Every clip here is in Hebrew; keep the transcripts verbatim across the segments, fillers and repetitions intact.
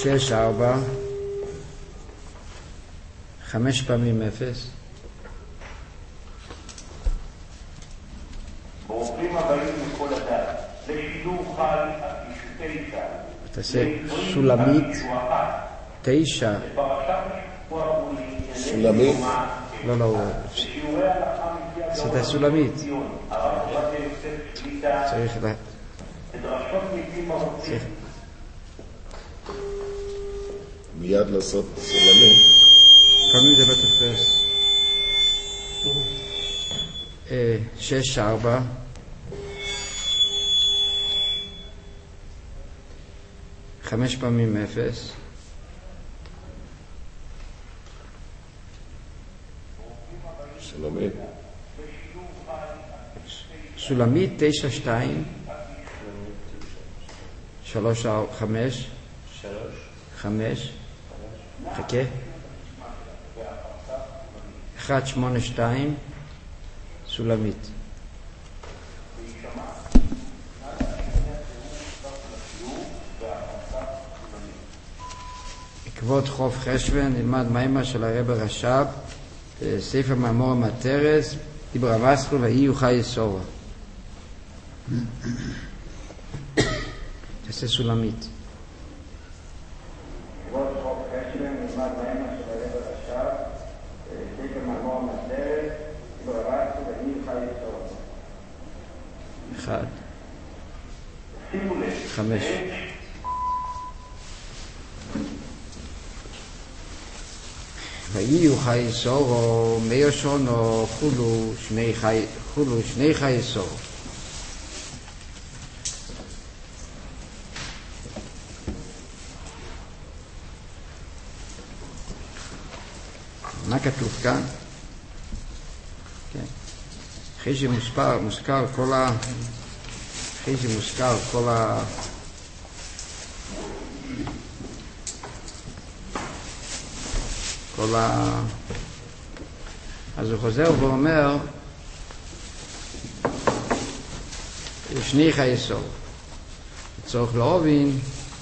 שש, ארבע, חמש פעמים אפס. ברוכים הבאים לכל הדת, לשידור חי הקישוטי צה"ל. תעשה סולמית, תשע. סולמית? לא, לא, עשית סולמית. צריך לה... צריך... מיד לעשות סולמית. פעמים זה לא תופס. שש, ארבע. חמש פעמים אפס. סולמית. סולמית, תשע, שתיים. שלוש, חמש. שלוש. חמש. חכה. אחד, שמונה, שתיים. סולמית. עקבות חוף חשבן, נלמד מיימר של הרב רש"ב, ספר מאמור המטרס, דיבר המסחול ואי יוכל יסורה. תעשה סולמית. עקבות חוף חשבן, נלמד מיימר של הרב רש"ב, ספר מאמור המטרס, דיבר המסחול ואי יוכל יסורה. אחד. שימו לב. חמש. ויהיו חי סורו, מאיר שונו, חולו שני חי, חולו שני חי סורו. מה כתוב כאן? כן. אחרי שמוזכר, מוזכר כל ה... אחרי שמוזכר כל ה... כל ה... אז הוא חוזר ואומר שני חייסור. צריך להבין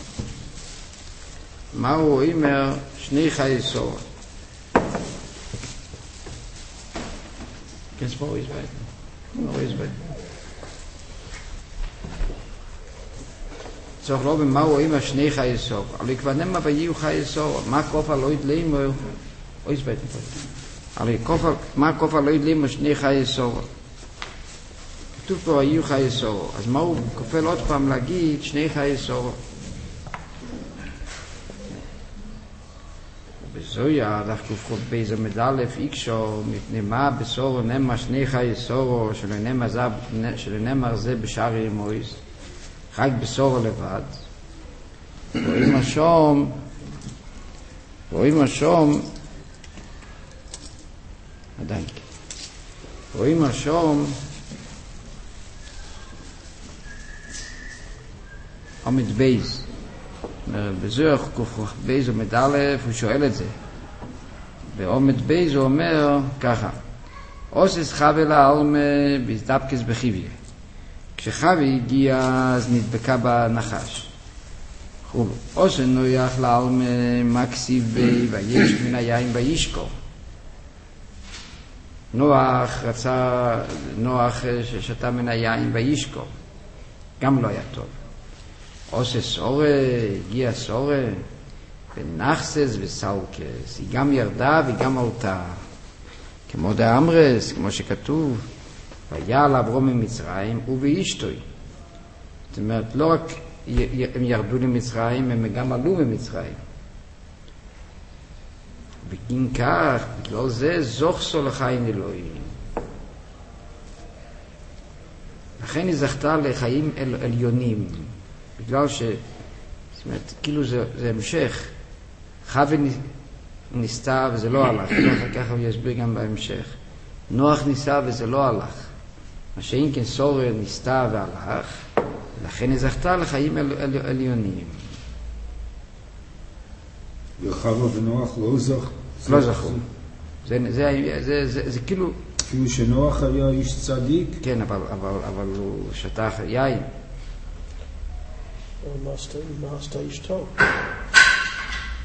מה הוא אומר שני חייסור. כן, ספור איז בית. לא איז בית. צריך להבין מה הוא אומר שני חייסור. אבל כבר נאמר ויהיו חייסור. מה כופר לא ידלימו? אוי סבית אבל כופר, מה כופר לא ידלימו שני חייסור? כתוב פה היו חייסור. אז מה הוא כופל עוד פעם להגיד שני חייסור? בזויה דף קוף בייז מדלף איקשו מפני מה בסור נאמר שני חייסור שלא נאמר זה בשאר מויס רק בסור לבד. רואים השום רואים השום עדיין רואים השום עומד בייז בזויה קוף בייז עומד א' הוא שואל את זה בעומד בייז הוא אומר ככה אוסס חבל העלמה בזדבקס בחיביה כשחווי הגיע אז נדבקה בנחש חולו אוסן נויח לעלמה מקסיב בי ויש מן היין וישקו נוח רצה נוח ששתה מן היין וישקו גם לא היה טוב עושה סורה הגיע סורה ונחסס וסלקס היא גם ירדה וגם עלתה כמו דאמרס כמו שכתוב ויעל אברום ממצרים ובאשתוי. זאת אומרת לא רק הם ירדו למצרים הם גם עלו ממצרים בגין כך בגלל זה זוכסו לחיים אלוהים לכן היא זכתה לחיים אל, עליונים בגלל ש זאת אומרת כאילו זה, זה המשך חווה ניסתה וזה לא הלך ככה הוא יסביר גם בהמשך נוח ניסה וזה לא הלך מה שאין כן סורה ניסתה והלך לכן היא זכתה לחיים אל, אל, עליונים וחווה ונוח לא זכו לא זכו זה, זה, זה, זה, זה, זה כאילו כאילו שנוח היה איש צדיק כן אבל, אבל, אבל הוא שתח יין הוא נעשתה אשתו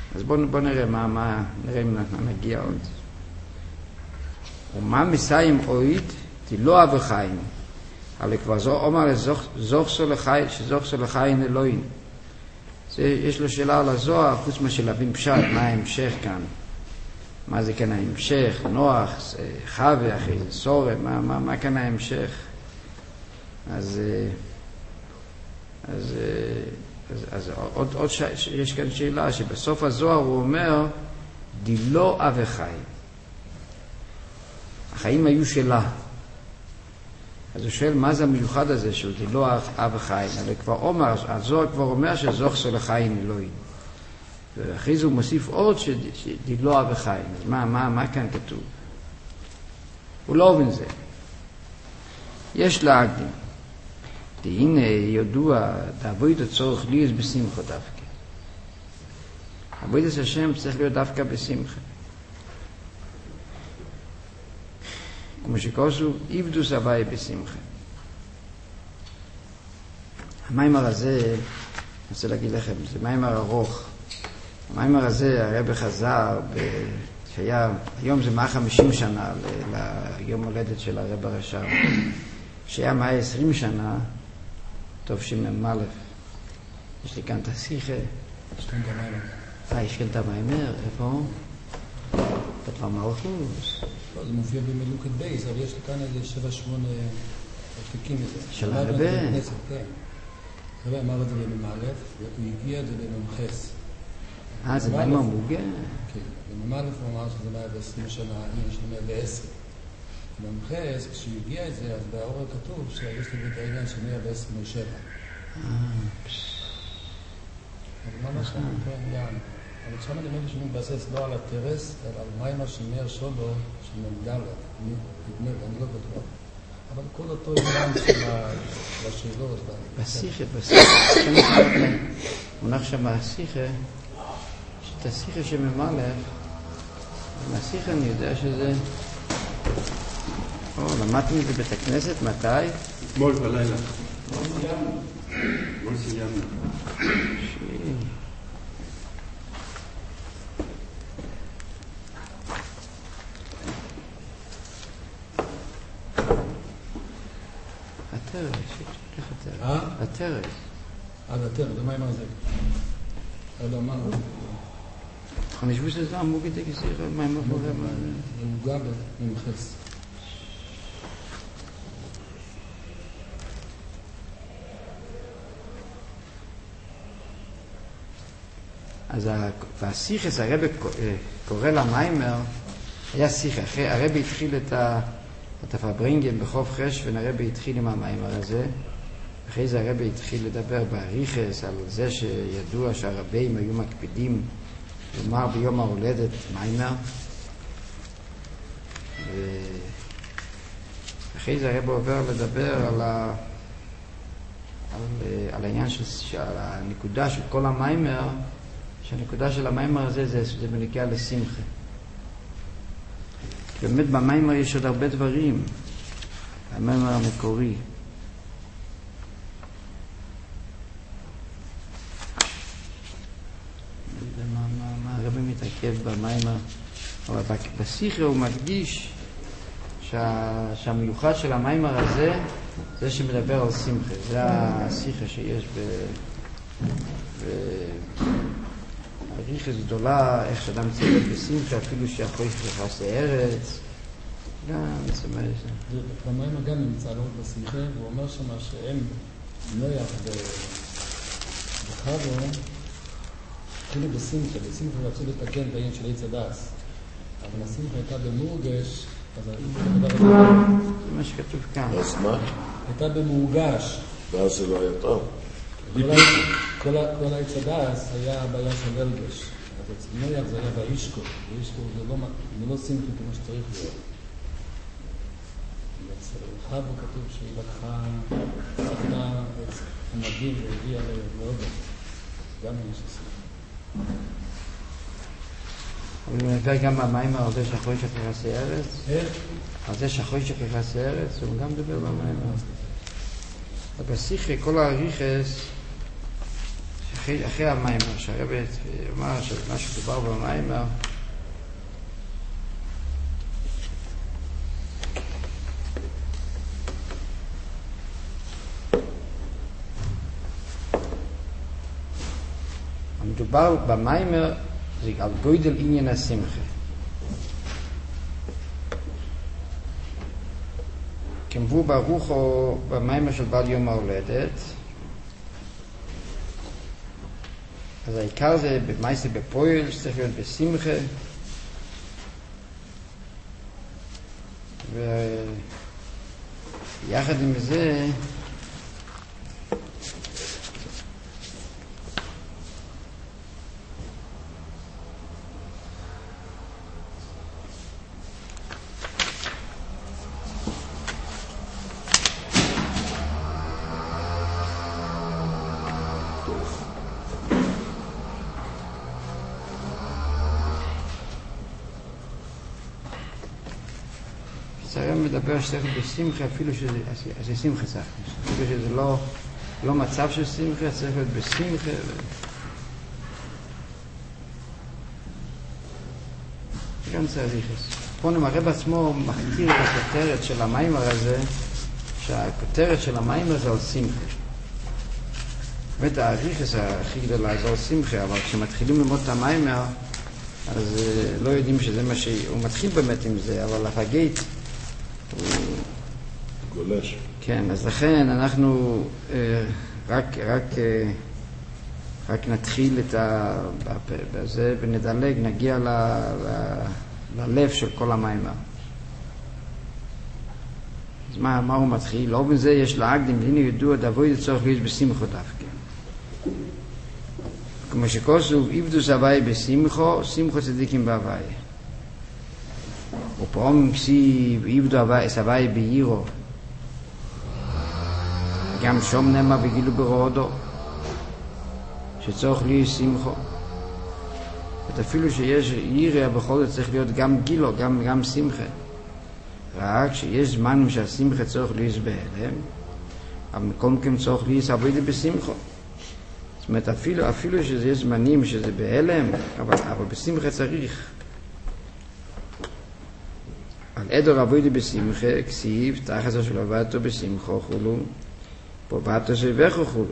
אז בואו בוא נראה מה, מה, נראה אם נגיע עוד. ומה מסיים אויד, תלא אבחיים. אבל כבר זו אומר זוכסו לחיים, שזוכסו לחיים אלוהים. יש לו שאלה על הזוהר, חוץ מה שלהבין פשט, מה ההמשך כאן. מה זה כאן ההמשך, נוח, חווה, אחרי זה סורה, מה, מה, מה כאן ההמשך. אז, אז, אז, אז עוד, עוד ש, יש כאן שאלה, שבסוף הזוהר הוא אומר, דילא אבחיים. החיים היו שלה. אז הוא שואל, מה זה המיוחד הזה שהוא דילא אבחיים? אבל כבר אומר, הזוהר כבר אומר שזוכסו לחיים אלוהים. ואחרי זה הוא מוסיף עוד שדילא אבחיים. אז מה, מה, מה כאן כתוב? הוא לא מבין זה. יש להקדים. הנה ידוע, תעבוד הצורך לי אז בשמחה דווקא. עבודת השם צריך להיות דווקא בשמחה. כמו שכוסו, עבדו סבי בשמחה. המיימר הזה, אני רוצה להגיד לכם, זה מיימר ארוך. המיימר הזה, הרב חזר, שהיה, היום זה מאה וחמישים שנה ליום הולדת של הרב הרש"ר. כשהיה מאה ועשרים שנה, טוב שמ"א. יש לי כאן את השיחה. יש כאן את המיימר. אה, יש כאן את המיימר, איפה? כתבה מלכוס. לא, זה מופיע במלוקת בייס, אבל יש לי כאן איזה שבע שמונה עותקים מזה. של הרבה? כן. הרבה אמר את זה במ"א, הוא הגיע את זה במ"חס. אה, זה מיימר מוגה? כן, במ"א הוא אמר שזה מאה ועשרים שנה, אני יש לי מאה ועשר. במ"חס, כשהוא הגיע את זה, אז באור כתוב שיש לי את העניין של מאה ועשרים ושבע. אה, אבל מה משהו, כן, יען. אבל שם אני מבין שהוא מתבסס לא על הטרס, אלא על מיימר של מאיר שולו, של מ"ד, אני לא בטוח. אבל כל אותו עניין של השאלות. בשיחה, בשיחה. מונח שם בשיחה, שאת השיחה שממלך, מהשיחה אני יודע שזה... או, למדתי מזה בית הכנסת, מתי? אתמול בלילה. אתמול סיימנו. התרס, איך התרס? אה? התרס. עד התרס, זה מה עם הזה? עד אמר. אני חושב שזה אמור כדי כסיר, מה עם אחורה? זה מוגע במ"חס. אז השיחס, הרב קורא למיימר, היה שיחה, הרב התחיל את הפברינגן בחוף חשבן, הרב התחיל עם המיימר הזה, אחרי זה הרב התחיל לדבר באריכס על זה שידוע שהרבים היו מקפידים לומר ביום ההולדת מיימר, ואחרי זה הרב עובר לדבר על ה... על, על העניין של, על הנקודה של כל המיימר, שהנקודה של המיימר הזה זה, זה בנקרא לשמחה. באמת במיימר יש עוד הרבה דברים. המיימר המקורי. מה, מה, מה הרבי מתעכב במיימר? אבל בשיחה הוא מדגיש שה, שהמיוחד של המיימר הזה זה שמדבר על שמחה. זה השיחה שיש ב... ב הריכס גדולה, איך שאדם צוות בשמחה, אפילו שיכול לכנס לארץ. גם, זאת אומרת... במיימר גם נמצא לא בשיחה, והוא אומר שמה שהם נויח וחבו, התחילו בשמחה, בשמחה רצו לתקן את העניין של עץ הדס. אבל השמחה הייתה במורגש, אז הדבר הזה... זה מה שכתוב כאן. אז מה? הייתה במורגש. ואז זה לא היה טוב. כל העץ הדס היה הבעיה של הרגש. אז אצל נויח זה היה באישקו. באישקו זה לא שמחה כמו שצריך להיות. אצל חבו כתוב שהיא לקחה סכנה את המדים והביאה לאודם. גם יש שמחה. אבל הוא מדבר גם במיימר על זה שאחרי שכחסי ארץ? איך? על זה שאחרי שכחסי ארץ, הוא גם מדבר במיימר. בשיחה, כל הריכס, אחרי, אחרי המיימר, שהרב אמר שמה שדובר במיימר, מדובר במיימר זה על גודל עניין השמחה. כמבוא ברוך או במיימר של בעל יום ההולדת, אז העיקר זה במייסה בפועל, שצריך להיות בשמחה, ויחד עם זה הרב מדבר שצריך בשמחה, אפילו שזה, זה שמחה צריך, אפילו שזה לא, לא מצב של שמחה, צריך להיות בשמחה. ו... גם צריך. פה הרב עצמו מכתיר את הכותרת של המיימר הזה, שהכותרת של המיימר זה על שמחה. באמת העריכס הכי גדולה זה על שמחה, אבל כשמתחילים ללמוד את המיימר, אז לא יודעים שזה מה שהוא מתחיל באמת עם זה, אבל הפגית גולש. כן, אז לכן אנחנו אה, רק, רק, אה, רק נתחיל את ה... בזה ונדלג, נגיע ל, ל, ללב של כל המיימר. אז מה, מה הוא מתחיל? לא בזה יש להקדים, הנה ידוע דבוי לצורך להיות בשמחו דווקא. כמו שכוסו, עבדוס הוואי בשמחו, שמחו צדיקים בהוואי. ופעם כסיב עבדו הוואי בעירו, גם שום נאמר וגילו ברודו, שצורך לי שמחו. אפילו שיש עירה, בכל זאת צריך להיות גם גילו, גם, גם שמחה. רק שיש זמנים שהשמחה צורך לי בהלם, אבל מקום כם צורך לי עבודה בשמחו. זאת אומרת, אפילו, אפילו שזה זמנים שזה בהלם, אבל, אבל בשמחה צריך. על עדר עבודה בשמחה, כסיב, תחת של עבדתו בשמחו חולו, פה בעתו שבחו חולו.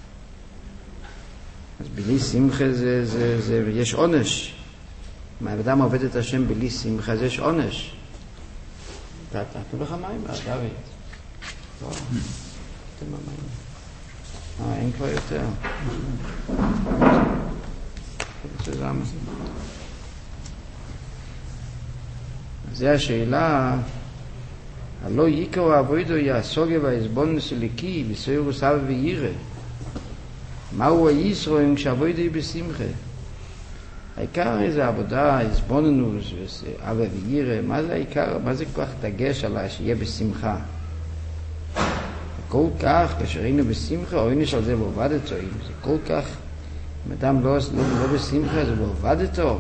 אז בלי שמחה זה, זה, זה, יש עונש. מה האדם עובד את השם בלי שמחה, זה יש עונש. תתנו לך מים, דוד. לא, תתנו מים. אה, אין כבר יותר. זה למה. זה השאלה, הלא יקר העבודו יעסוגה והעזבונס אליקי בסוירו סבא וירא. מהו הישרואים כשעבודו היא בשמחה? העיקר זה עבודה, עזבוננוס ואבא וירא. מה זה העיקר? מה זה כל כך דגש עליי שיהיה בשמחה? כל כך, כאשר היינו בשמחה, או היינו של זה ועובדתו, זה כל כך, אם אדם לא, לא, לא בשמחה, זה ועובדתו.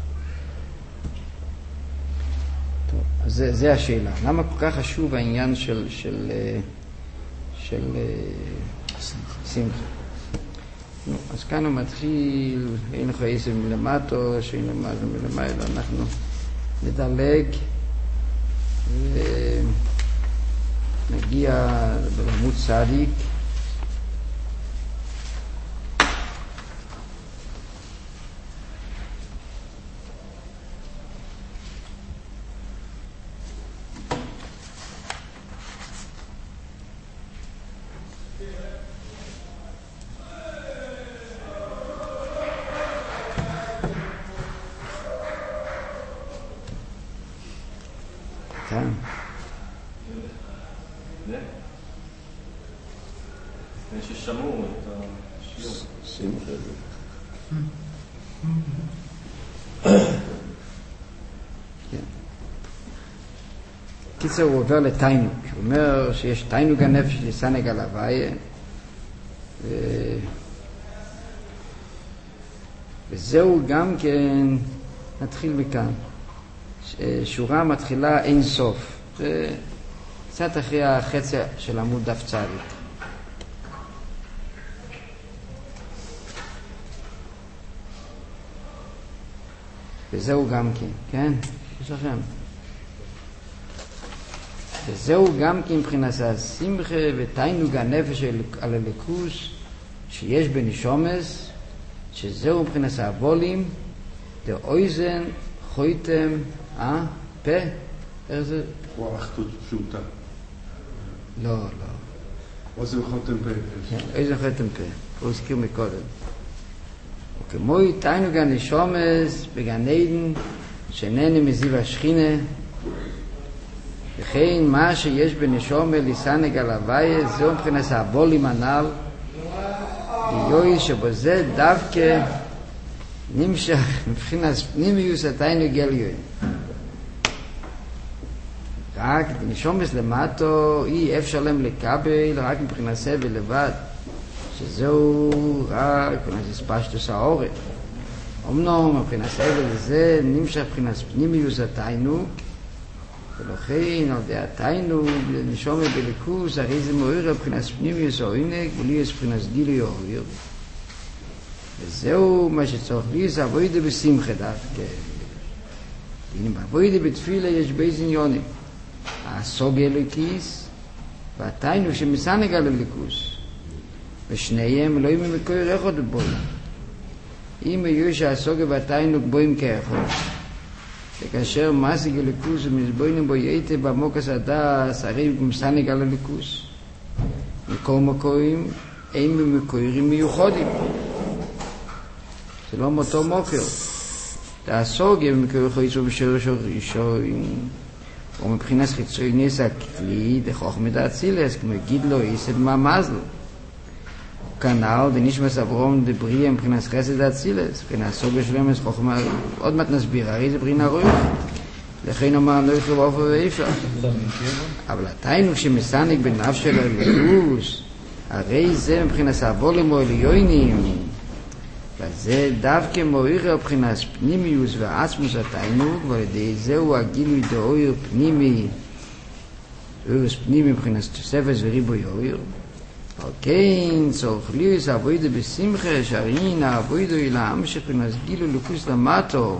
אז זה, זה השאלה. למה כל כך חשוב העניין של, של, של, של שמחה? נו, אז כאן הוא מתחיל, אין לך איזה מלמטו, שאין למעלה מלמעלה, אנחנו נדלג ונגיע בעמוד צדיק. ששמעו את השיעור. שמחה. קיצר הוא עובר לתיינוק. הוא אומר שיש תיינוק הנפש לסנג על הוויה, ו... וזהו גם כן, נתחיל מכאן. שורה מתחילה אין סוף. זה קצת אחרי החצי של עמוד דף צדיק. וזהו גם כן, כן? יש לכם. וזהו גם כן מבחינת השמחה ותיינוג הנפש על הליכוס שיש בנשומס, שזהו מבחינת הבולים, דאויזן, חויתם, אה? פה? איך זה? או אחדות פשוטה. לא, לא. אוזן חותם פה. כן, אוזן חותם פה. הוא הזכיר מקודם. וכמוי תיינוג הנשומס בגן עדן, שנהנה מזיו השכינה, וכן מה שיש בנשומה ליסנג על הוויה, זהו מבחינת הבולים הנ"ל, יוי שבזה דווקא נמשך מבחינת פנימיוס התיינוג עליון. רק נשומס למטו אי אפשר להם לקבל רק מבחינת סבל לבד, שזהו רק מבחינת הספשטוס העורף. אמנם מבחינת סבל זה נמשך מבחינת פנימיוס התיינוג, ולכן על די התיינוג נשומה בליכוס, הרי זה מועיר מבחינת פנימיוס העונג ולי מבחינת גילוי העורף. וזהו מה שצריך לי, זה עבודה בשמחה דווקא. הנה בעבודה בתפילה יש בייס עניונים. הסוג אלוקיס והתיינוג שמסנג על הליכוס. ושניהם לא יהיו ממקור אחד בבוים. אם יהיו שהסוג והתיינוג בוים כאחד, וכאשר משיג הליכוס ומסבוינים בו יהיתה במוקס הדס, הרי מסנג על הליכוס. מכל מקורים אין ממקורים מיוחדים. זה לא מאותו מוקר. הסוג במקור חיצו בשורש הראשון, או מבחינת חיצוי ניסה כלי, דחוך מדעצילס, כמו יגיד לו, יסד מה מזלו. כנ"ל, דנישמס אברום דבריה מבחינת חסד דעצילס, מבחינת סוג שלמס חוכמה, עוד מעט נסביר, הרי זה ברינה רוח. לכן אומר, לא יכלו באופן ואיפה. אבל התיינוג שמסנג בנפש של הליכוס, הרי זה מבחינת הבולים או עליונים, וזה דווקא מועיר מבחינת פנימיוס ועצמוס התיינוג, ועל ידי זהו הגילוי דאויר פנימי, אוירס פנימי מבחינת תוספת וריבוי אויר. על כן צורך ליוס עבודה בשמחה, שהרעין העבודה היא להמשך מבחינת גילוי ליכוס למטו.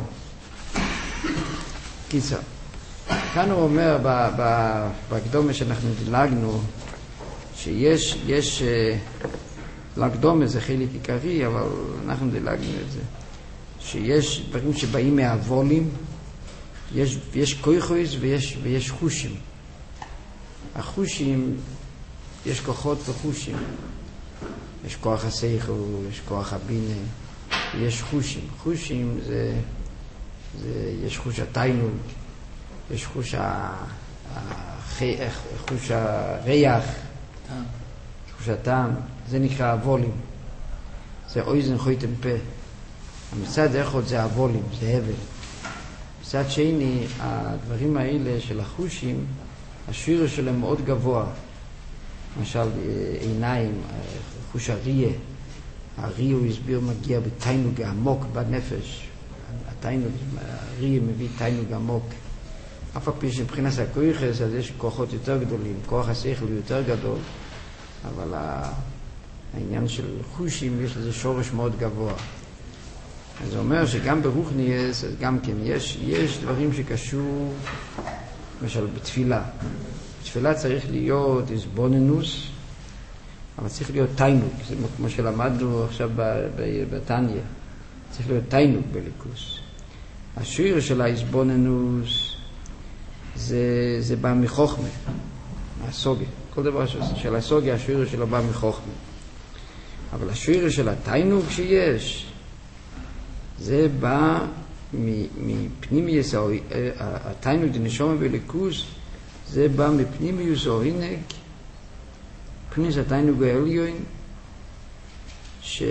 קיצר, כאן הוא אומר בהקדומה שאנחנו דילגנו, שיש, יש, להקדומה זה חלק עיקרי, אבל אנחנו דילגנו את זה, שיש דברים שבאים מהוולים, יש, יש כויכויס ויש, ויש חושים. החושים, יש כוחות וחושים. יש כוח השכל, יש כוח הבינה, יש חושים. חושים זה, זה יש חוש התיינוג, יש חוש, ה, הח, חוש הריח, חוש הטעם, זה נקרא הוולים. זה אוזן חויתם פה. מצד אחד זה הוולים, זה הבל. מצד שני, הדברים האלה של החושים, השיר שלהם מאוד גבוה. למשל עיניים, חוש הריח. הריח הוא הסביר מגיע בתיינוג עמוק בנפש. התיינוג, הריח מביא תיינוג עמוק. אף פעם שמבחינת הכויכס, אז יש כוחות יותר גדולים, כוח השכל הוא יותר גדול, אבל העניין של חושים יש לזה שורש מאוד גבוה. אז זה אומר שגם ברוחניאס, גם כן, יש, יש דברים שקשור, למשל בתפילה. בתפילה צריך להיות הסבוננוס, אבל צריך להיות תיינוג, זה כמו שלמדנו עכשיו בתניה, צריך להיות תיינוג בליכוס. השיר של ההסבוננוס זה, זה בא מחוכמה, מהסוגיה. כל דבר של הסוגיה, השיר שלו בא מחוכמה. אבל השיר של התיינוג שיש, זה בא מפנימיוס, התיינוג דנשמה בליכוס, זה בא מפנימיוס העונג, פנימיוס התיינוג העליון, ש,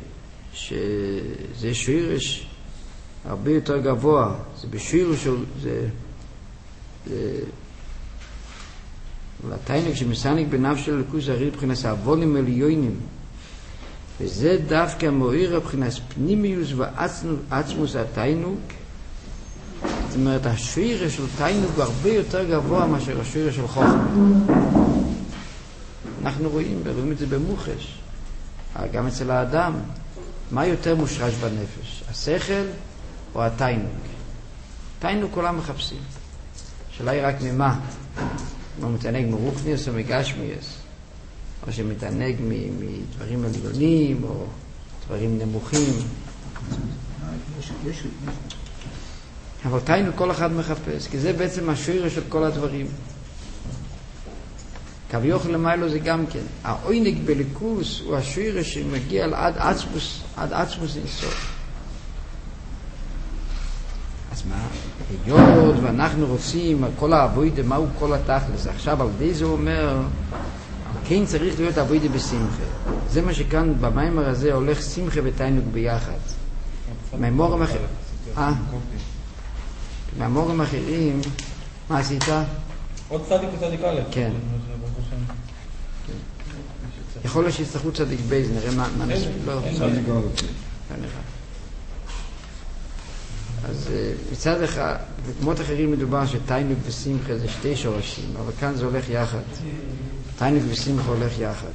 שזה שירש הרבה יותר גבוה, זה בשיר של, זה, זה, אבל התיינוג שמסנג בנפש של הליכוס, הרי מבחינת הבולים עליונים, וזה דווקא מועיר מבחינת פנימיוס ועצמוס התיינוג. זאת אומרת, השיר של תיינוג הוא הרבה יותר גבוה מאשר השיר של חוכמה. אנחנו רואים, רואים את זה במוחש, גם אצל האדם. מה יותר מושרש בנפש, השכל או התיינוג? תיינוק כולם מחפשים. השאלה היא רק ממה? הוא מתענג מרוחניוס או מגשמיוס, או שמתענג מדברים עליונים או דברים נמוכים. אבל תיינוק כל אחד מחפש, כי זה בעצם השורש של כל הדברים. כביכול למיילו זה גם כן. העונג בליכוס הוא השורש שמגיע עד עצמוס, עד עצמוס אינסוף. אז מה? היות ואנחנו רוצים על כל העבודה, מהו כל התכלס? עכשיו על די זה אומר, כן צריך להיות עבודה בשמחה. זה מה שכאן במיימר הזה הולך שמחה ותיינוק ביחד. מהמורים אחרים. אה? מהמורים אחרים, מה עשית? עוד צדיק וצדיק א'. כן. יכול להיות שיצטרכו צדיק בייז, נראה מה נעשה. לא, צדיק א'. אז מצד אחד, במקומות אחרים מדובר שתיינוק ושמחה זה שתי שורשים, אבל כאן זה הולך יחד. תיינוק ושמחה הולך יחד.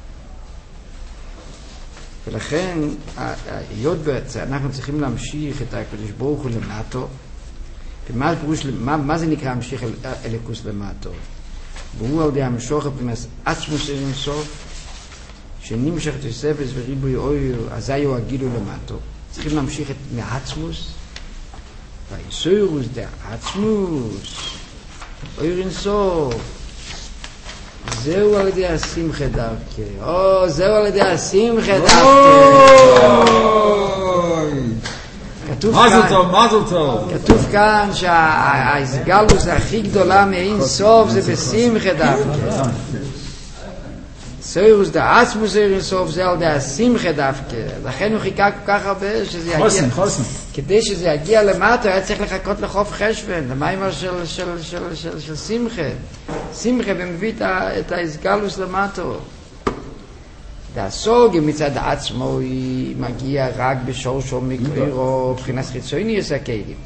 ולכן, היות בעצם, אנחנו צריכים להמשיך את הקדוש ברוך הוא למטו. ומה מה, מה זה נקרא המשיך אל, אליקוס למטו? והוא על די המשוך הפנימס עצמוס אין סוף, שנמשך תוספס וריבוי אויר, אזי הוא הגילו למטו. צריכים להמשיך את מעצמוס, והאיסוירוס דה עצמוס, אויר אין סוף. זהו על ידי השמחה דווקא. או, זהו על ידי השמחה דווקא. מזל טוב, מזל טוב. כתוב כאן שההסגלוס הכי גדולה מאין סוף זה בשמחה דווקא. סוירוס דה עצמוס אין סוף זה על ידי השמחה דווקא. לכן הוא חיכה כל כך הרבה שזה יגיע. חוסן, חוסן. כדי שזה יגיע למטה היה צריך לחכות לחוף חשבן, למיימר של, של, של, של, של שמחה. שמחה ומביא את ההסגלוס למטו. והסוג מצד עצמו היא מגיע רק בשורשו מגבירו בחינת חיצוניוס הכלים.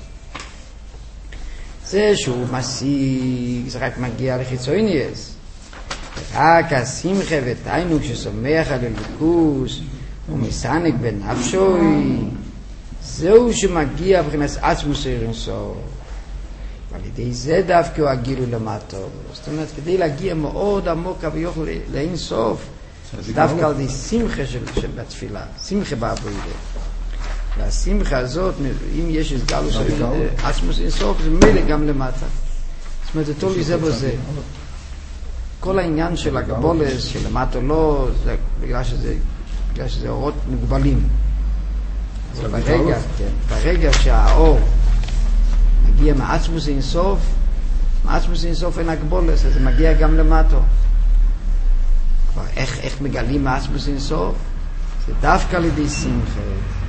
זה שהוא משיג, זה רק מגיע לחיצוניוס. רק השמחה ותיינוק ששומח על הליכוס ומסנק בנפשוי, זהו שמגיע בחינת עצמוס אירנסו. ועל ידי זה דווקא הוא הגילו למטו. זאת אומרת, כדי להגיע מאוד עמוק ויוכל לאין סוף, דווקא על די שמחה של, של בתפילה, שמחה בעבודה. והשמחה הזאת, אם יש הסגלוס של עצמוס אינסוף, זה מילא גם למטה. זאת אומרת, זה טוב לי זה בזה. כל העניין של הגבולס, של למטה לא, זה בגלל שזה, בגלל שזה אורות מוגבלים. אבל ברגע, כן, ברגע שהאור מגיע מעצמוס אינסוף, מעצמוס אינסוף אין הגבולס, אז זה מגיע גם למטה. כבר איך, איך מגלים מעצמוס אינסוף? זה דווקא לידי שמחה.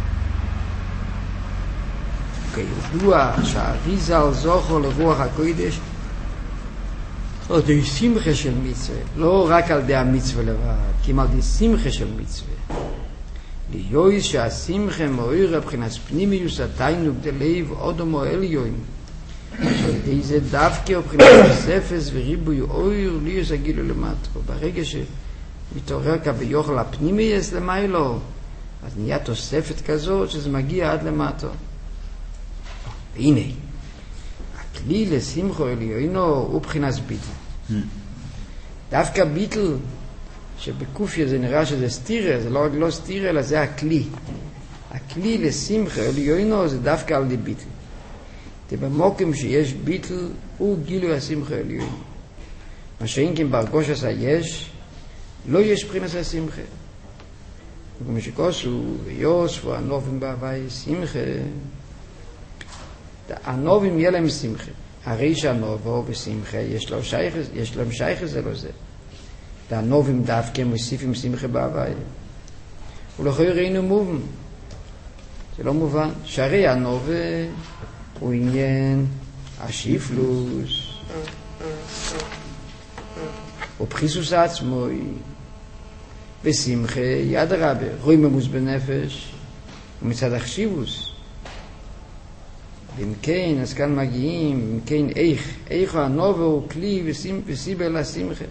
כידוע שהאריזל זוכר לרוח הקודש על די שמחה של מצווה, לא רק על די המצווה לבד, כי על די שמחה של מצווה. ליועיס שהשמחה מאויר הבחינס פנימיוס התיינוק דלב אודומו אליון, שעל די זה דווקא הבחינס ספס וריבוי אויר ליוס הגילו למטו. ברגע שמתעורר כביוכל הפנימיוס למיילו, אז נהיה תוספת כזאת שזה מגיע עד למטו. והנה, הכלי לשמחו אליונו הוא בחינס ביטל. דווקא ביטל, שבקופיה זה נראה שזה סתירה, זה לא, לא סתירה, אלא זה הכלי. הכלי לשמחו אליונו זה דווקא על די ביטל. במוקם שיש ביטל הוא גילוי השמחה אליונו. מה שאין כן ברגוש עשה יש, לא יש בחינס השמחה. כמו שכוסו ויוס והנובים בהווי שמחה, הנובים יהיה להם שמחה. הרי שהנובו בשמחה יש לו שייכס, יש להם שייכס זה לא זה. והנובים דווקא מוסיפים שמחה בהווי. ולכן ראינו מובן. זה לא מובן. שהרי הנובה הוא עניין השיפלוס. ובחיסוס עצמוי. בשמחה יד הרבה. רוי ממוס בנפש. ומצד החשיבוס. ואם כן, אז כאן מגיעים, אם כן, איך, איך הנובו הוא כלי וסיבה לשמחה.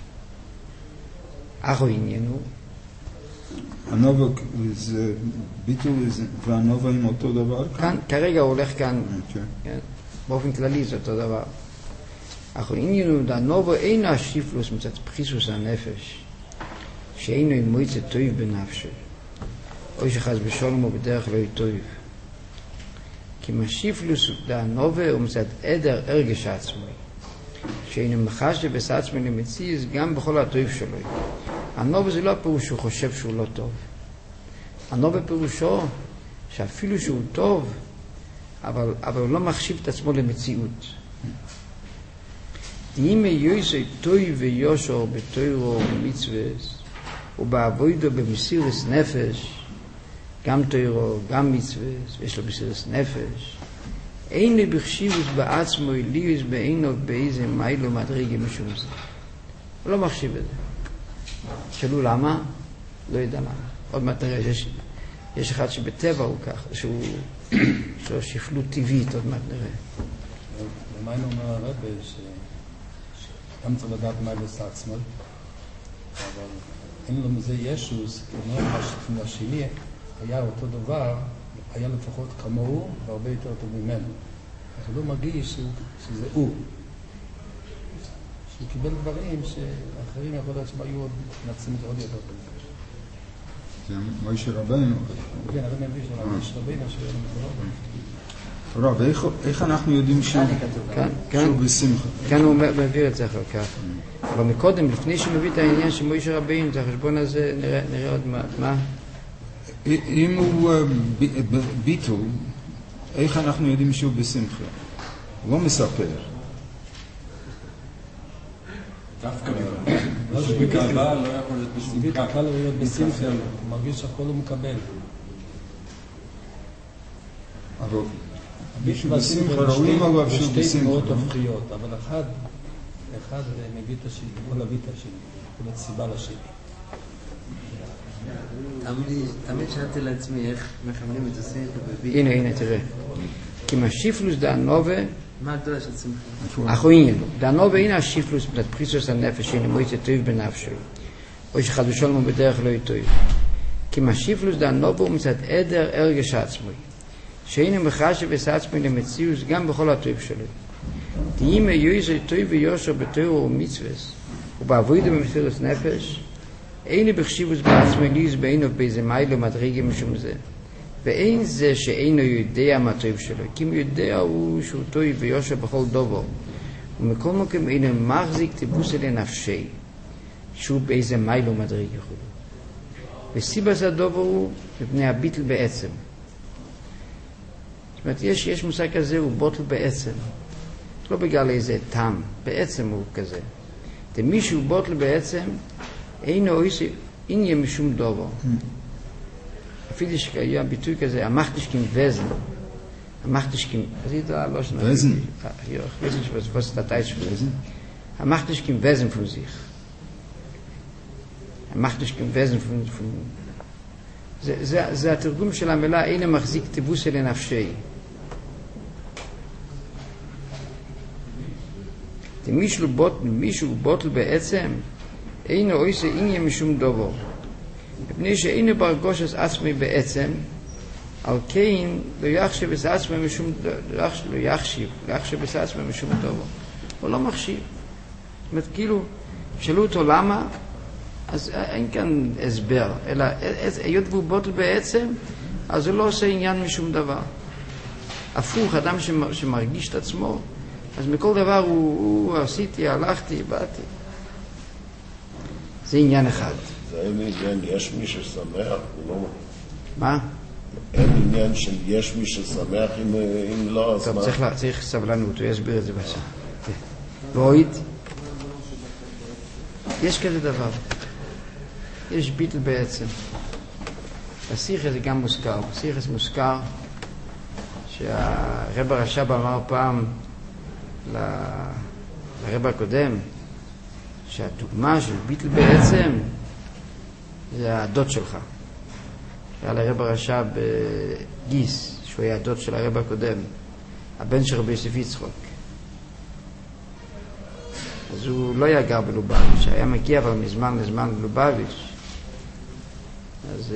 אך הוא עניין הוא. הנובו זה ביטול והנובו הם אותו דבר? כאן, כרגע הוא הולך כאן. כן. כן. באופן כללי זה אותו דבר. אך העניין הוא דנובו אינו השיפלוס מצד פחיסוס הנפש, שאינו מועצת טוב בנפשו, או שחס בשולם או בדרך לא טוב. כי משיפלוס דנובו הוא מצד עדר הרגש עצמי, שאינו מחשב בעצמי למציז גם בכל הטוב שלו. הנובו זה לא הפירוש שהוא חושב שהוא לא טוב. הנובו פירושו שאפילו שהוא טוב, אבל, אבל הוא לא מחשיב את עצמו למציאות. אם יויסי טוי ויושר בתוירו ומצווס, ובעבודו במסירת נפש, גם תוירו, גם מצווס, ויש לו מסירת נפש, אין לי בחשיבות בעצמו, ליוס בעינו באיזה מיילו מדרגה משום זה. הוא לא מחשיב את זה. שאלו למה? לא יודע למה. עוד מעט נראה, יש, יש אחד שבטבע הוא כך, שהוא, יש לו שפלות טבעית, עוד מעט נראה. ומה אומר הרב שגם צריך לדעת מה לעשות עצמו, אבל אין לו מזה ישוס, כמו השני היה אותו דבר, היה לפחות כמוהו והרבה יותר טוב ממנו. אז הוא לא מרגיש שהוא, שזה הוא. שהוא קיבל דברים שאחרים יכול להיות שהם היו עוד נעצים את זה עוד יותר טוב. זה מוישה רבנו. כן, הרב מביא של מוישה רבנו שהוא לא רב, איך, איך אנחנו יודעים שהוא, כאן, כאן, שהוא בשמחה? כאן הוא מביא את זה אחר כך. אבל מקודם, לפני שמביא את העניין של מוישה רבנו, את החשבון הזה, נראה, נראה עוד מה. מה? אם הוא ביטול, איך אנחנו יודעים שהוא בשמחה? הוא לא מספר. דווקא בגאווה לא יכול להיות בשמחה. קל להיות בשמחה, הוא מרגיש שהכל הוא מקבל. אבל מישהו בשמחה רואים עליו שהוא בשתי בשמחה. תנועות הופכיות, אבל אחד, אחד מביא את השני, יכול להביא את השני, יכול להיות סיבה לשני. תמיד שאלתי לעצמי איך מכוונים את השכל בבי. הנה, הנה, תראה. כי מהשיפלוס דהנובה, מה הגדולה של שמחה? אחו עניין. דהנובה הנה השיפלוס בנת פחיסוס הנפש, שאינו מועצת טוב בנפשו, או שחד ושלום בדרך לא יטוב. כי מהשיפלוס דהנובה הוא מצד עדר הרגש עצמי, שאינו מחשב את עצמי למציאות גם בכל הטוב שלו. דהימה יויזר טוב ויושר בתוירו ומצווס, ובעבודו במסירות נפש, אין לי בחשיבות בעצמי ליז בעינו באיזה מיילו מדרגה משום זה. ואין זה שאינו יודע מה טוב שלו, כי הוא יודע הוא שהוא טוב ויושר בכל דובו. ומכל מקום אינו מחזיק טיפוס אלי נפשי, שהוא באיזה מיילו מדרגה חולו. וסיבה זה הדובו הוא מפני הביטל בעצם. זאת אומרת, יש, יש מושג כזה, הוא בוטל בעצם. לא בגלל איזה טעם, בעצם הוא כזה. ומישהו בוטל בעצם, אינו עושה עניין משום דובו. אפילו שהיה ביטוי כזה, המחתשקים וזן. המחתשקים, אז היא יודע לא שנה. וזן? וזן שבספוס את התאית של וזן. המחתשקים וזן von sich. המחתשקים וזן von... זה, זה, זה התרגום של המילה, אינו מחזיק טיבוס אלי נפשי. מישהו בוטל, מישהו בוטל בעצם, אינו עושה עניין משום דובו. מפני שאינו ברגושס עצמי בעצם, על כן לא יחשב את עצמי משום דובו. לא יחשיב, לא יחשב את עצמי משום דובו. הוא לא מחשיב. זאת אומרת, כאילו, שאלו אותו למה, אז אין כאן הסבר, אלא היות והוא בוטל בעצם, אז הוא לא עושה עניין משום דבר. הפוך, אדם שמרגיש את עצמו, אז מכל דבר הוא, הוא עשיתי, הלכתי, באתי. זה עניין אחד. זה אין עניין, יש מי ששמח, לא... מה? אין עניין של יש מי ששמח, אם, אם לא, אז טוב, מה? צריך, צריך סבלנות, הוא יסביר את זה בשעה. ואוהד? יש כזה דבר. יש ביטל בעצם. בשיחה זה גם מוזכר. בשיחה זה מוזכר שהרב הרש"ב אמר פעם לרב הקודם שהדוגמה של ביטל בעצם זה הדוד שלך. היה לרב הרש"ב גיס, שהוא היה הדוד של הרב הקודם, הבן של רבי יוסף יצחק. אז הוא לא היה גר בלובביץ', היה מגיע אבל מזמן לזמן בלובביץ'. אז,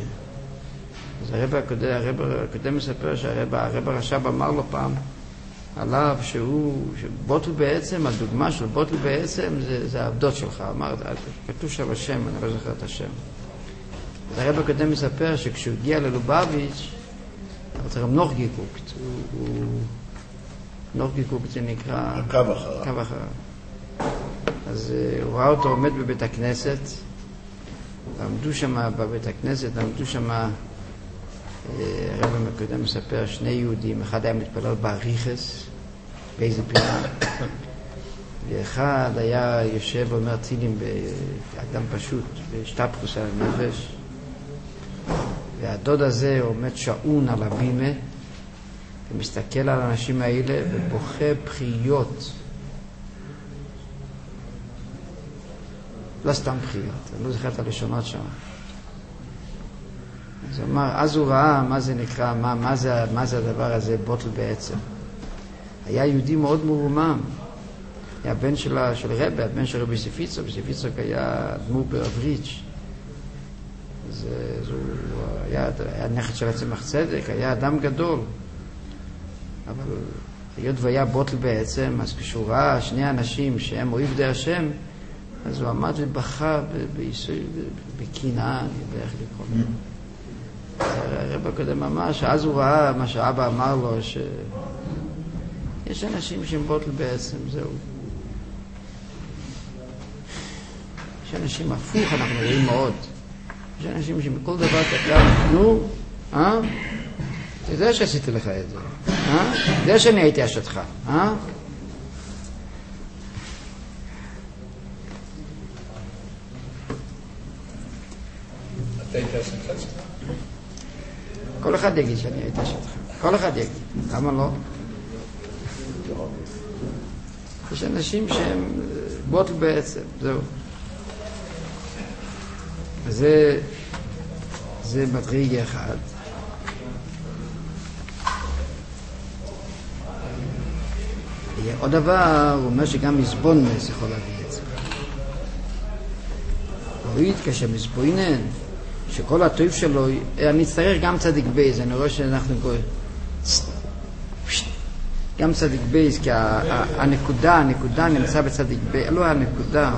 אז הרב הקודם, הרב הקודם מספר שהרב הרש"ב אמר לו פעם עליו שהוא, שבוטל בעצם, הדוגמה של בוטל בעצם זה, זה העבדות שלך. אמרת, כתוב שם השם, אני לא זוכר את השם. הרב הקודם מספר שכשהוא הגיע ללובביץ', אז הרב נוחגי קוקט, הוא, הוא, נוחגי קוקט זה נקרא... קו אחריו. קו אחריו. אז הוא ראה אותו עומד בבית הכנסת, עמדו שם בבית הכנסת, עמדו שם, הרב הקודם מספר, שני יהודים, אחד היה מתפלל באריכס, באיזה פינה, ואחד היה יושב ואומר צילים באדם פשוט, בשטפחוס על הנפש, והדוד הזה עומד שעון על הבימה, ומסתכל על האנשים האלה ובוכה בחיות. לא סתם בחיות, אני לא זוכר את הלשונות שם. אז הוא אמר, אז הוא ראה מה זה נקרא, מה, מה, זה, מה זה הדבר הזה, בוטל בעצם. היה יהודי מאוד מרומם. היה בן של, של רבי, הבן של רבי ספיצוק, ספיצוק היה דמור ברבריץ'. אז, אז הוא היה, היה נכד של הצמח צדק, היה אדם גדול. אבל היות והיה בוטל בעצם, אז כשהוא ראה שני אנשים שהם אוהבי השם, אז הוא עמד ובכה בקנאה, אני יודע איך לקרוא. הרב הקודם אמר שאז הוא ראה מה שאבא אמר לו, שיש אנשים שהם בוטל בעצם, זהו. יש אנשים הפוך, אנחנו רואים מאוד. יש אנשים שמכל דבר קטן, נו, אה? אתה יודע שעשיתי לך את זה, אה? אתה יודע שאני הייתי אשתך, אה? אתה היית אשתך? כל אחד יגיד שאני הייתי אשתך. כל אחד יגיד. למה לא? יש אנשים שהם בוטל בעצם, זהו. זה, זה מדריג אחד. עוד דבר, הוא אומר שגם מזבונס יכול להביא את זה. ראית כשמזבונן, שכל הטוב שלו, אני אצטרך גם צדיק בייז, אני רואה שאנחנו קוראים, גם צדיק בייז, כי הנקודה, הנקודה נמצא בצדיק בייז, לא הנקודה.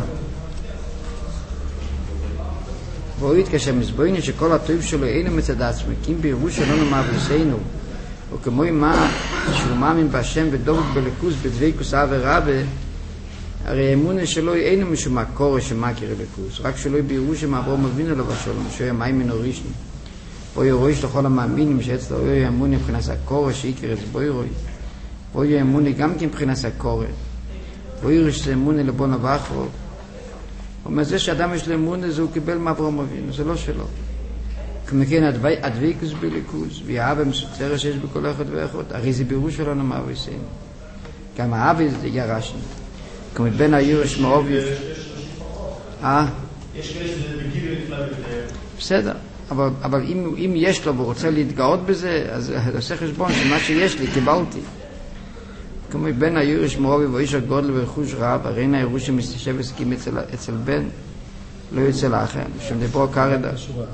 ראית כשמזבונן, שכל הטוב שלו אינו מצד עצמו, כי אם בירו שלנו מעבוסנו, או כמו מה שהוא מאמין בהשם ודובק בלכוס בדבקוס אב ורבה, הרי האמונה שלו אינו משום מקור שמכיר בלכוס, רק שלא בירו שמאברהם אבינו לו בשלום, שהוא ימי מנו ראשון. בו ירויש לכל המאמינים שאצלו יהיה אמונה מבחינת הקורא שיקר את בו ירוי. בו יהיה אמונה גם כן מבחינת הקורא. בו ירויש זה אמונה לבון הבחרו. הוא אומר, זה שאדם יש לו אמונה זה הוא קיבל מאברהם אבינו, זה לא שלו. כמכן הדבקוס בליכוס, והאהבה מסוצרת שיש בכל אחד ואחד, הרי זה בירו שלנו מאבויסנו. גם האהבה זה ירשנו. כמו בין היורש מאוביב. אה? יש כאלה שזה בגיל נפלא יותר. בסדר, אבל, אבל אם, אם יש לו והוא רוצה להתגאות בזה, אז עושה חשבון שמה שיש לי קיבלתי. כמו בין היורש מאוביב ואיש הגודל ורכוש רב, הרי אין הירוש שמסתשב הסכים אצל, אצל בן, לא יוצא לאחר, שם דיברו קרדה.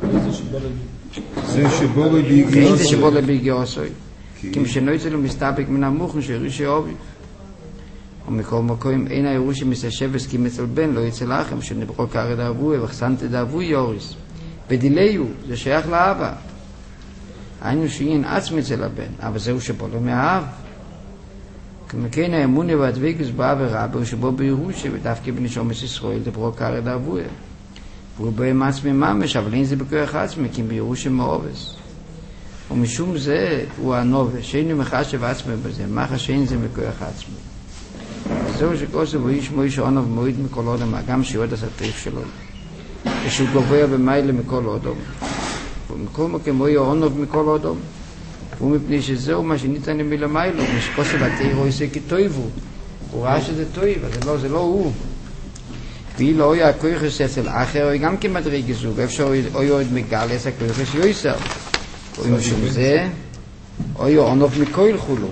זה שבו לביגיוסוי. כן, זה שבו לביגיוסוי. כי משנו יצא לו מסתפק מן המוכן שירוש אוביב. ומכל מקום אין הירוש שמסתשב הסכים אצל בן, לא יוצא לאחר, שם דיברו קרדה אבוי, וחסנת דאבוי יוריס. ודיליו, זה שייך לאבא. היינו שאין עצמי אצל הבן, אבל זהו שבו לא מהאב. כמכן האמונה והדבקוס בא ורבה הוא שבו בירושה ודווקא בנשומת ישראל דברו קרא דאבויה והוא בהם עצמי ממש אבל אין זה בכוח עצמי כי בירושה מאובס ומשום זה הוא הנובע שאינו מחשב עצמי בזה מה שאין זה מכוח עצמי וזהו שכוסו הוא איש מויש עונב מועיד מכל אודם גם שיועד הסתריף שלו ושהוא גבוה במיילה מכל אודם ומכל מקום הוא עונב מכל אודם ומפני שזהו מה שניתן לי מלמיילו, משקוסו בתאירו עושה כתויבו. הוא ראה שזה טויב, אז לא, זה לא הוא. ואילו לא היה הכויחס אצל אחר, הוא גם כמדריג זו, ואפשר או יורד מגל, יש הכויחס יויסר. או משום זה, או יעונוב מכל חולו.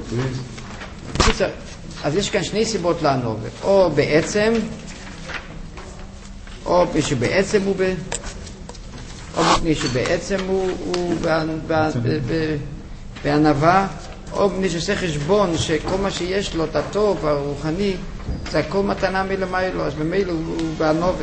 אז יש כאן שני סיבות לענוב, או בעצם, או שבעצם הוא ב... או מפני שבעצם הוא בענבה, או או בני שעושה חשבון שכל מה שיש לו, את הטוב, הרוחני, זה הכל מתנה מלמיילו, אז במילא הוא, הוא בענובה.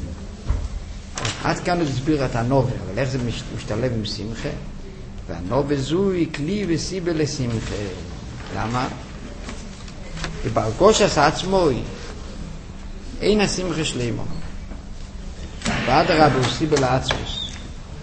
עד כאן הוא הסביר את הנובה, אבל איך זה משתלב עם שמחה? והנובה זוהי כלי וסיבה לשמחה. למה? כי בהרגושת עצמוי אין השמחה שלמה. באדרבה הוא סיבה לעצמוס.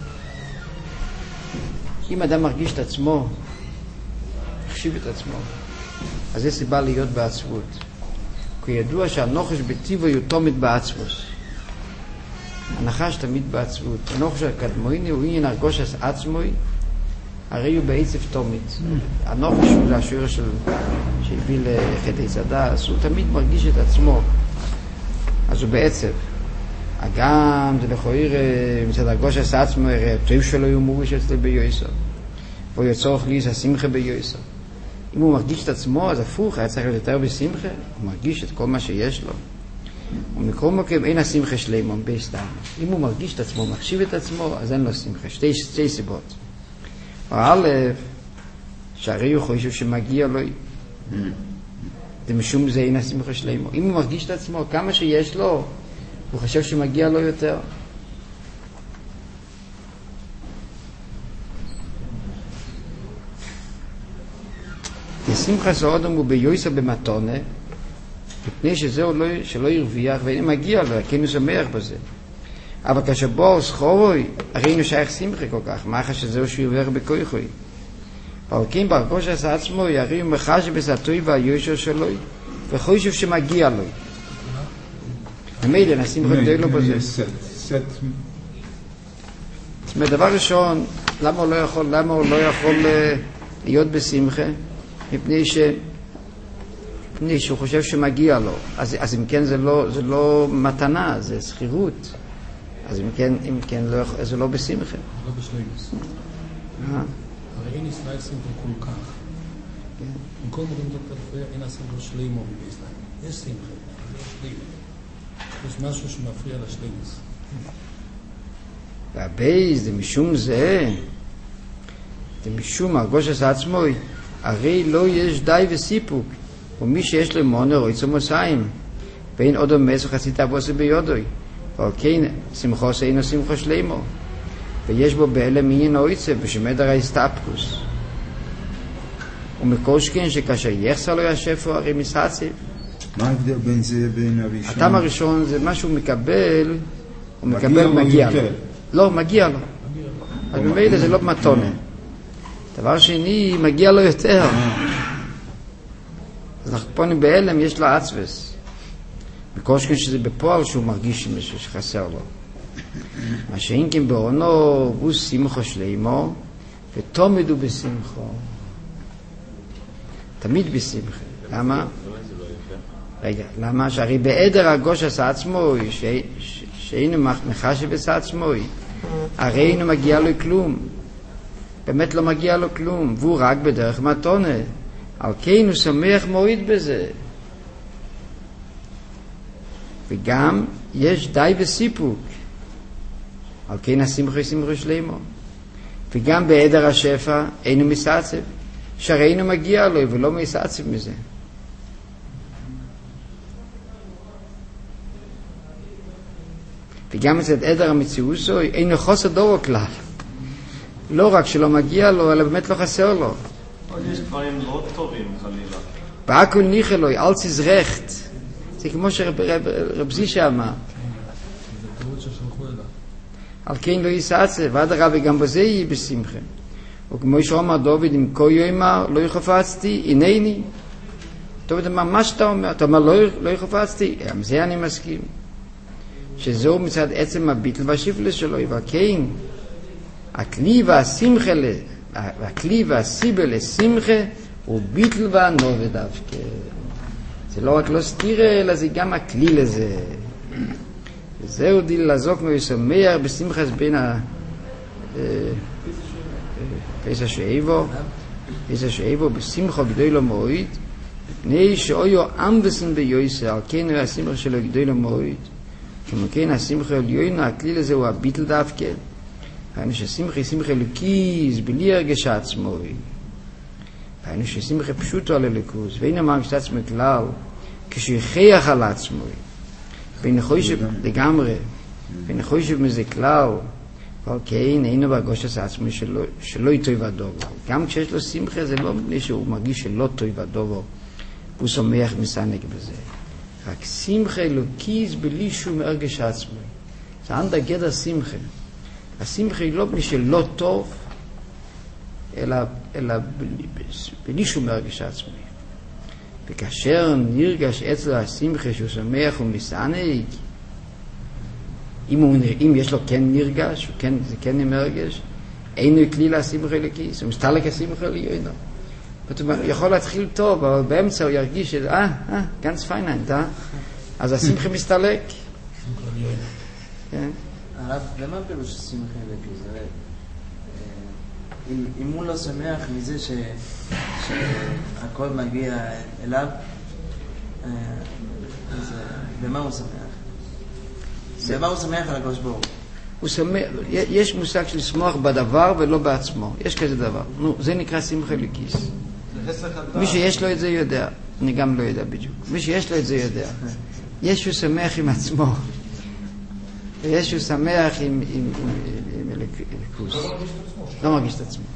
אם אדם מרגיש את עצמו, מחשיב את עצמו, אז זה סיבה להיות בעצבות. כי ידוע שהנוחש בטבעו הוא תמיד בעצמוס. הנחש תמיד בעצבות. הנוחש הקדמוני הוא עניין הרגושת עצמוי, הרי הוא בעצב תמיד. הנוחש הוא השוער של שהביא לחטא צדה, אז הוא תמיד מרגיש את עצמו. אז הוא בעצב. גם זה לכויר מצד הרגושת עצמוי, הרי הטוב שלו הוא מוריש אצלי ביועסו. והוא יצורך לי השמחה ביועסו. אם הוא מרגיש את עצמו, אז הפוך, היה צריך להיות יותר בשמחה, הוא מרגיש את כל מה שיש לו. ומקרוא מוקם אין השמחה שלמה בסתם. אם הוא מרגיש את עצמו, מחשיב את עצמו, אז אין לו שמחה. שתי, שתי סיבות. א', שהרי הוא חושב שמגיע לו, זה משום זה אין השמחה שלמה. אם הוא מרגיש את עצמו, כמה שיש לו, הוא חושב שמגיע לו יותר. שמחה סעודם הוא ביועסו במתונה, מפני שזהו לא, שלא ירוויח ואין מגיע לו, כן הוא שמח בזה. אבל כאשר בוא סחורוי, הרי אינו שייך שמחה כל כך, מאחר שזהו שהוא ירוויח בכוחוי. אבל כן בהרגושת עצמו, הרי הוא מחשב בסתוי והיושר שלו, וחושב שמגיע לו. המילא, השמחה גדול לו בזה. זאת אומרת, דבר ראשון, למה הוא לא יכול, למה הוא לא יכול להיות בשמחה? מפני ש... מפני שהוא חושב שמגיע לו. אז, אז אם כן זה לא, זה לא מתנה, זה שכירות. אז אם כן, אם כן לא, זה לא בשמחה. לא בשלימוס. אה? הרי אין ישראל שמחה כל כך. כן. עם כל מורים דוקטור אין השמחה שלימו בישראל. יש שמחה, יש שלימו. יש משהו שמפריע לשלימוס. והבייס, זה משום זה, זה משום הרגושת עצמוי, הרי לא יש די וסיפוק, ומי שיש לו מונר או יצום עושיים, ואין עוד עומס וחצי תבוסי ביודוי, אבל כן, שמחו עושה אינו שמחו שלמו, ויש בו בעלם עניין או יצב, ושמדר ההסתפקוס. ומכל שכן שכאשר יחסר לו ישפו, הרי מסעציב. מה ההבדל בין זה בין הראשון? הטעם הראשון זה מה שהוא מקבל, הוא מקבל מגיע לו. לא, מגיע לו. אז במילא זה לא מתונה. דבר שני, מגיע לו יותר. אז אנחנו פונים בהלם, יש לו עצבס. בכל שכן שזה בפועל שהוא מרגיש משהו שחסר לו. מה שאין כן בעונו, הוא שמחו שלמו, ותומד הוא בשמחו. תמיד בשמחה. למה? רגע, למה? שהרי בעדר הרגושת עצמוי, שאינו מחשב את עצמוי, הרי אינו מגיע לו כלום. באמת לא מגיע לו כלום, והוא רק בדרך מתונה. על כן הוא שמח מועיד בזה. וגם יש די וסיפוק. על כן השמחה שמחה שלמו. וגם בעדר השפע אינו מסעצב. שהרי אינו מגיע לו ולא מסעצב מזה. וגם אצל עדר המציאות אינו חוסר דורו כלל. לא רק שלא מגיע לו, אלא באמת לא חסר לו. אבל יש דברים לא טובים חלילה. והכל ניחא לו, אל תזרחת. זה כמו שרב זישה אמר. על כן לא יסעצב, ועד הרב וגם בזה יהיה בשמחה. וכמו שאומר דוד, אם כה יאמר, לא יחפצתי, הנני. דוד אמר, מה שאתה אומר? אתה אומר, לא יחפצתי? עם זה אני מסכים. שזהו מצד עצם הביטל והשיפלס שלו, וכן, הכלי והשמחה, הכלי והסיבה לשמחה, הוא ביטל והנובד דווקא. זה לא רק לא סתירה, אלא זה גם הכלי לזה. וזהו דיל לזוק וישמח בשמחת בין ה... פסע שאיבו, פסע שאיבו בשמחה גדול המועיד, פני שאויו אמבסן ביועסה, על כן הוא השמחה שלו גדול המועיד. כמו כן השמחה עליון, הכליל הזה הוא הביטל דווקא. היינו ששמחה היא שמחה אלוקיס, בלי הרגש עצמוי. היינו ששמחה פשוטו על הליכוז, ואין מרגיש את עצמו כלל, כשהכריח על עצמו, ואין חושב לגמרי, ואין חושב מזה כלל, אבל כן, אינו בגושס עצמו שלא, שלא יטוי ודובו. גם כשיש לו שמחה, זה לא מפני שהוא מרגיש שלא טוי ודובו, והוא שמח מסנק בזה. רק שמחה אלוקיס בלי שום הרגש עצמו. זה אנדה גדר שמחה. השמחה היא לא בלי שלא טוב, אלא, אלא בלי, בלי שום הרגש עצמו. וכאשר נרגש אצלו השמחה שהוא שמח ומסנק, אם, הוא, אם יש לו כן נרגש, הוא כן, זה כן נמרגש, אינו כלי לשמחה אלוקיס, הוא מסתלק השמחה אלוקיס. הוא יכול להתחיל טוב, אבל באמצע הוא ירגיש שזה, אה, אה, ganz fein, אה? אז השמחה מסתלק. כן. הרב, למה פירוש שמחה אלוקיס? אם הוא לא שמח מזה שהכל מגיע אליו, אז במה הוא שמח? במה הוא שמח על הקדוש ברוך הוא? יש מושג של לשמוח בדבר ולא בעצמו. יש כזה דבר. נו, זה נקרא שמחה אלוקיס. מי שיש לו את זה יודע. אני גם לא יודע בדיוק. מי שיש לו את זה יודע. יש שהוא שמח עם עצמו. ויש שהוא שמח עם אלוקוס. לא מרגיש את עצמו.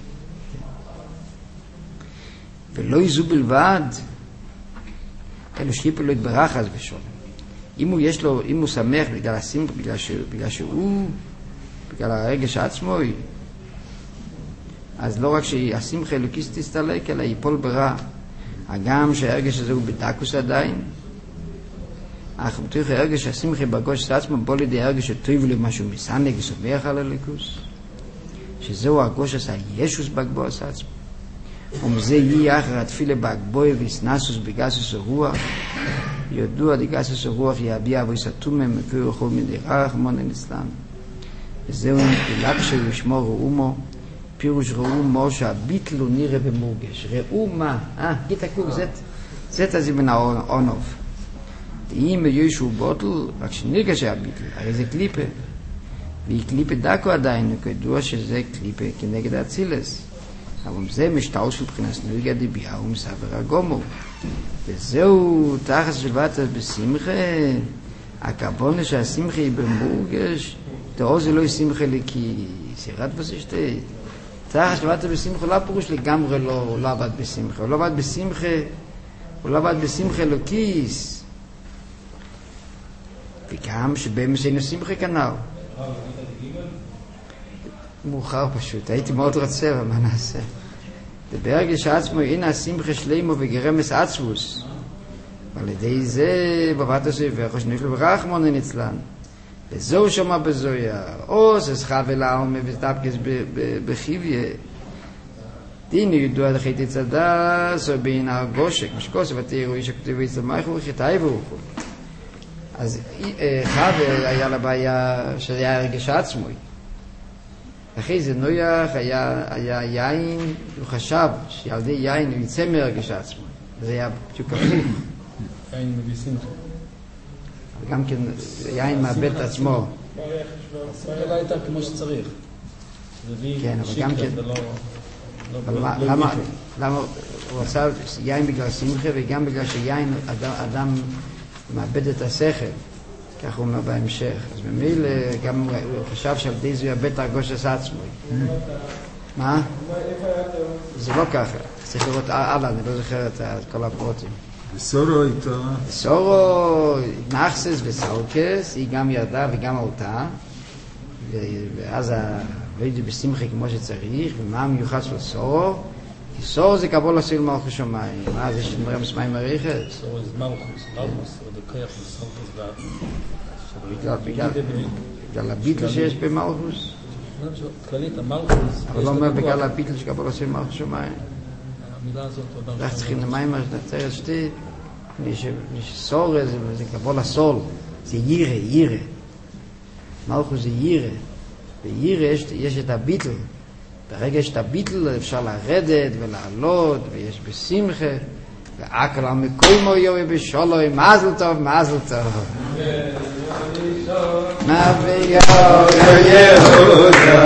ולא יזו בלבד, אלו שיפו לא יתברך אז ושולם. אם הוא יש לו, אם הוא שמח בגלל השמחה, בגלל שהוא, בגלל שהוא, בגלל הרגש עצמו, אז לא רק שהשמחה אלוקיס תסתלק, אלא ייפול ברע. הגם שהרגש הזה הוא בדקוס עדיין, אך בתוך הרגש השמחה בגוש עצמו בוא לידי הרגש שטוב לו משהו מסנק ושמח על אלוקוס, שזהו הגוש הישוס בגבוס עצמו. ומזה יהיה אחר התפילה בהגבוי ויסנסוס בגסוס הרוח, ידוע דגסוס הרוח יביע ויסתומה מקור וכל מדי רחמון אצלם. וזהו נפילק שהוא ישמור ראומו, פירוש ראומו שהביטלו נראה במורגש. ראו מה? אה, גיטה קוק, זאת הזה בין העונוב. אם ישו בוטל, רק שנרגש הביטל, הרי זה קליפה. והיא קליפה דקו עדיין, וכדוע שזה קליפה כנגד האצילס. אבל זה משטר של בחינת נרגע דבייה ומסבר הגומו. וזהו תחת שלוות בשמחה, הכבונה שהשמחה היא במורגש, תראו זה לא היא שמחה לי כי סירת וסשתי. תחת שלוות בשמחה לא פירוש לגמרי לא, הוא לא עבד בשמחה. הוא לא עבד בשמחה, הוא לא עבד בשמחה אלוקיס. וגם שבאמת אין שמחה כנ"ל. מאוחר פשוט, הייתי מאוד רוצה, אבל מה נעשה? וברגש עצמו אין השמחה שלמו וגרמס עצבוס. ועל ידי זה בבת הספר, חושנש לו ברחמון אין אצלן. וזהו שמה בזויה, או שסחב אל העלמה וסתפקס בחיביה. דינו ידוע דחית צדס, או בין הגושק, משקוס ותראו איש הכתוב ויצלמייך וחיטאי וכו'. אז חבר היה לה בעיה שהיה הרגש עצמו. אחרי זה נויח היה, היה יין, הוא חשב שעל ידי יין הוא יצא מהרגש עצמו. זה היה בדיוק הפוך. יין מביא שמחה. גם כן יין מאבד את עצמו. השמחה הייתה כמו שצריך. כן, אבל גם כן... למה הוא עשה יין בגלל שמחה וגם בגלל שיין אדם מאבד את השכל, כך הוא אומר בהמשך. אז במילא גם הוא חשב שעל ידי זה יאבד את הרגש עצמו. מה? זה לא ככה. צריך לראות הלאה, אני לא זוכר את כל הפרוטים. וסורו איתו. סורו, נחסס וסאוקס, היא גם ירדה וגם עלתה, ואז הוידו בשמחה כמו שצריך. ומה המיוחד של סורו? כי סורו זה קבול עשוי למלכוס שמיים. מה זה שמראה מסמיים מריחת? סורו זה מלכוס, מלכוס, ודוקח מסמכוס ועד. בגלל הביטל שיש במלכוס? כללית, המלכוס... אבל לא אומר בגלל הביטל שקבול עשוי למלכוס שמיים. המילה הזאת... אנחנו צריכים למים לתאר שתי, סורו זה קבול הסול, זה יירה, יירה. מלכוס זה יירה. בירה יש, יש את הביטל. ברגע שאת הביטל אפשר לרדת ולעלות, ויש בשמחה, ועקל על מקומו יוי בשולוי, מזל טוב, מזל טוב. מה ביום יהודה